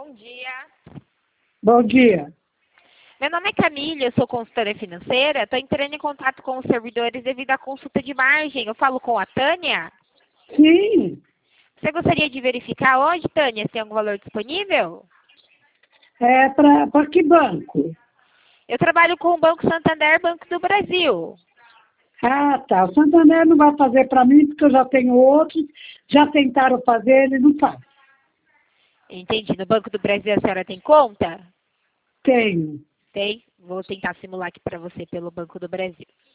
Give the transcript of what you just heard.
Bom dia. Bom dia. Meu nome é Camila, eu sou consultora financeira. Estou entrando em contato com os servidores devido à consulta de margem. Eu falo com a Tânia. Sim, Você gostaria de verificar hoje, Tânia, se tem algum valor disponível? é para que banco? Eu trabalho com o Banco Santander, Banco do Brasil. Ah, tá. O Santander não vai fazer para mim porque eu já tenho outros, já tentaram fazer, ele não faz. Entendi. No Banco do Brasil a senhora tem conta? Tenho. Tem. Vou tentar simular aqui para você pelo Banco do Brasil.